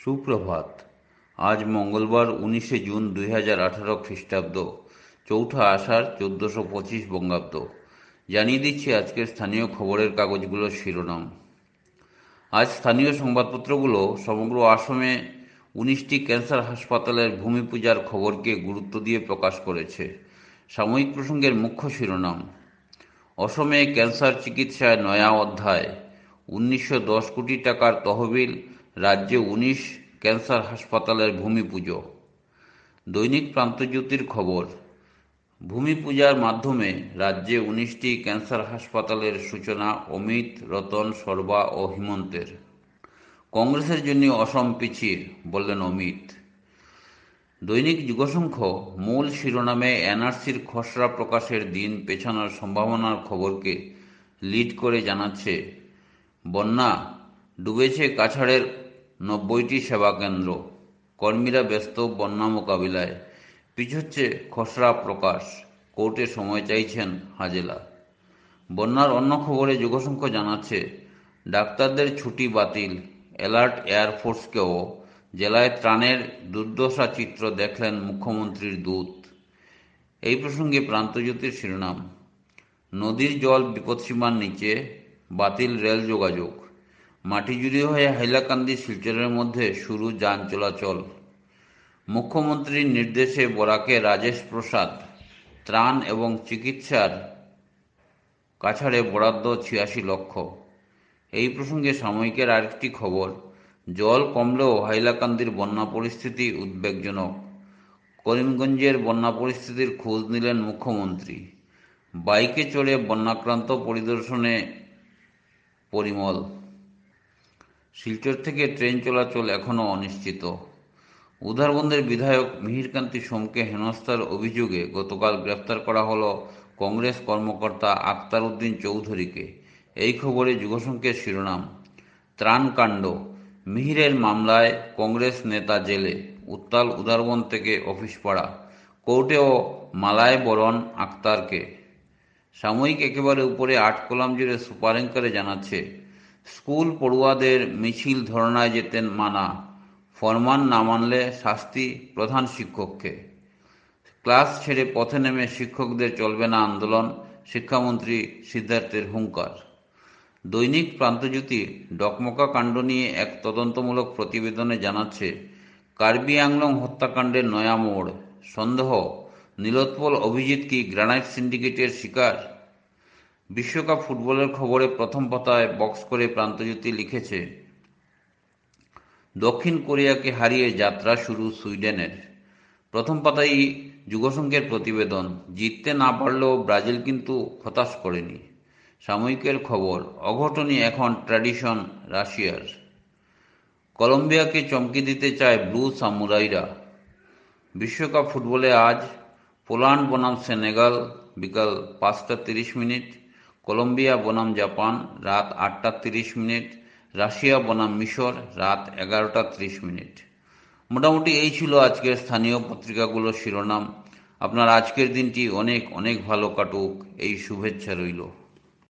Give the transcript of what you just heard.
সুপ্রভাত। আজ মঙ্গলবার 19 জুন 2018 খ্রিস্টাব্দ, চৌঠা আষাঢ় 1425 বঙ্গাব্দ। জানিয়ে দিচ্ছি আজকের স্থানীয় খবরের কাগজগুলোর শিরোনাম। আজ স্থানীয় সংবাদপত্রগুলো সমগ্র আসামে 19টি ক্যান্সার হাসপাতালের ভূমি পূজার খবরকে গুরুত্ব দিয়ে প্রকাশ করেছে। সাময়িক প্রসঙ্গের মুখ্য শিরোনাম: অসমে ক্যান্সার চিকিৎসায় নয়া অধ্যায়, 1910 কোটি টাকার তহবিল, রাজ্যে 19 ক্যান্সার হাসপাতালের ভূমি পুজো। দৈনিক প্রান্তজ্যোতির খবর: ভূমি পূজার মাধ্যমে রাজ্যে 19টি ক্যান্সার হাসপাতালের সূচনা অমিত, রতন, সর্বা ও হিমন্তের। কংগ্রেসের জন্য অসম পিছিয়ে, বললেন অমিত। দৈনিক যুগসংখ্য মূল শিরোনামে এনআরসির খসড়া প্রকাশের দিন পেছানোর সম্ভাবনার খবরকে লিড করে জানাচ্ছে, বন্যা ডুবেছে কাছাড়ের 90টি সেবাকেন্দ্র, কর্মীরা ব্যস্ত বন্যা মোকাবিলায়। পিছোচ্ছে খসড়া প্রকাশ, কোর্টে সময় চাইছেন হাজেলা। বন্যার অন্য খবরে যুগসংখ্য জানাচ্ছে, ডাক্তারদের ছুটি বাতিল, অ্যালার্ট এয়ারফোর্সকেও। জেলায় ত্রাণের দুর্দশা চিত্র দেখলেন মুখ্যমন্ত্রীর দূত। এই প্রসঙ্গে প্রান্তজ্যোতির শিরোনাম: নদীর জল বিপদসীমার নিচে, বাতিল রেল যোগাযোগ, মাটিজুড়ি হয়ে হাইলাকান্দি শিলচরের মধ্যে শুরু যান চলাচল। মুখ্যমন্ত্রীর নির্দেশে বরাকে রাজেশ প্রসাদ, ত্রাণ এবং চিকিৎসার কাছাড়ে বরাদ্দ 86 লক্ষ। এই প্রসঙ্গে সাময়িকের আরেকটি খবর: জল কমলেও হাইলাকান্দির বন্যা পরিস্থিতি উদ্বেগজনক। করিমগঞ্জের বন্যা পরিস্থিতির খোঁজ নিলেন মুখ্যমন্ত্রী। বাইকে চড়ে বন্যাক্রান্ত পরিদর্শনে পরিমল। শিলচর থেকে ট্রেন চলাচল এখনও অনিশ্চিত। উধারবন্দের বিধায়ক মিহিরকান্তি সোমকে হেনস্থার অভিযোগে গতকাল গ্রেফতার করা হল কংগ্রেস কর্মকর্তা আক্তার উদ্দিন চৌধুরীকে। এই খবরে যুগসংখ্যের শিরোনাম: ত্রাণকাণ্ড, মিহিরের মামলায় কংগ্রেস নেতা জেলে, উত্তাল উধারবন থেকে অফিস পাড়া, কোর্টেও মালায় বরণ আক্তারকে। সাময়িক একেবারে উপরে 8 কলাম জুড়ে সুপার অ্যাঙ্কারে জানাচ্ছে, স্কুল পড়ুয়াদের মিছিল ধর্নায় যেতে মানা, ফরমান না মানলে শাস্তি প্রধান শিক্ষককে। ক্লাস ছেড়ে পথে নেমে শিক্ষকদের চলবে না আন্দোলন, শিক্ষামন্ত্রী সিদ্ধার্থের হুঙ্কার। দৈনিক প্রান্তজ্যোতি ডকমকা কাণ্ড নিয়ে এক তদন্তমূলক প্রতিবেদনে জানাচ্ছে, কার্বি আংলং হত্যাকাণ্ডের নয়া মোড়, সন্দেহ নীলোৎপল অভিজিৎ কি গ্রানাইট সিন্ডিকেটের শিকার। বিশ্বকাপ ফুটবলের খবরে প্রথম পাতায় বক্স করে প্রান্তজ্যোতি লিখেছে, দক্ষিণ কোরিয়াকে হারিয়ে যাত্রা শুরু সুইডেনের। প্রথম পাতায় যুগসংখ্যের প্রতিবেদন, জিততে না পারলেও ব্রাজিল কিন্তু হতাশ করেনি। সাময়িকের খবর, অঘটনই এখন ট্র্যাডিশন রাশিয়ার। কলম্বিয়াকে চমকে দিতে চায় ব্লু সামুরাইরা। বিশ্বকাপ ফুটবলে আজ পোল্যান্ড বনাম সেনেগাল বিকাল 5টা 30 মিনিট, কলম্বিয়া বনাম জাপান রাত 8টা 30 মিনিট, রাশিয়া বনাম মিশর রাত 11টা 30 মিনিট। মোটামুটি এই ছিল আজকের স্থানীয় পত্রিকাগুলোর শিরোনাম। আপনার আজকের দিনটি অনেক অনেক ভালো কাটুক, এই শুভেচ্ছা রইল।